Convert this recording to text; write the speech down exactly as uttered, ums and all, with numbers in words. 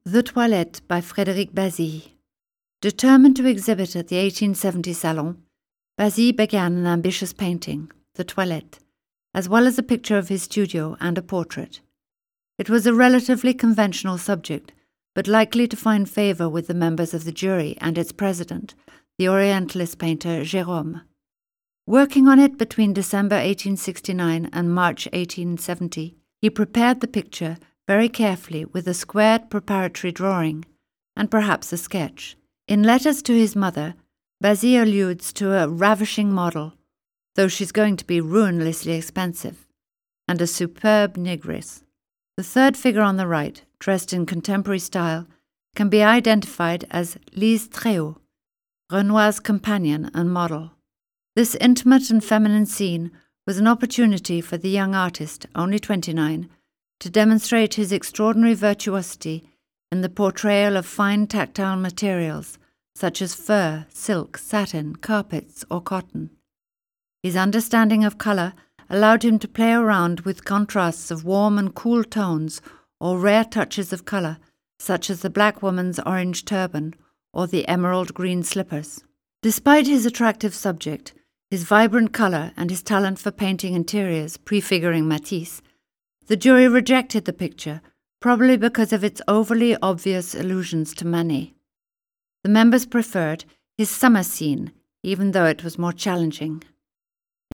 The Toilette by Frédéric Bazille. Determined to exhibit at the eighteen seventy Salon, Bazille began an ambitious painting, The Toilette, as well as a picture of his studio and a portrait. It was a relatively conventional subject, but likely to find favour with the members of the jury and its president, the Orientalist painter Gérôme. Working on it between December eighteen sixty-nine and March eighteen seventy, he prepared the picture very carefully with a squared preparatory drawing, and perhaps a sketch. In letters to his mother, Bazille alludes to a ravishing model, though she's going to be ruinously expensive, and a superb negress. The third figure on the right, dressed in contemporary style, can be identified as Lise Tréhaut, Renoir's companion and model. This intimate and feminine scene was an opportunity for the young artist, only twenty-nine, to demonstrate his extraordinary virtuosity in the portrayal of fine tactile materials such as fur, silk, satin, carpets, or cotton. His understanding of colour allowed him to play around with contrasts of warm and cool tones or rare touches of colour, such as the black woman's orange turban or the emerald green slippers. Despite his attractive subject, his vibrant colour and his talent for painting interiors prefiguring Matisse, the jury rejected the picture, probably because of its overly obvious allusions to Manet. The members preferred his summer scene, even though it was more challenging.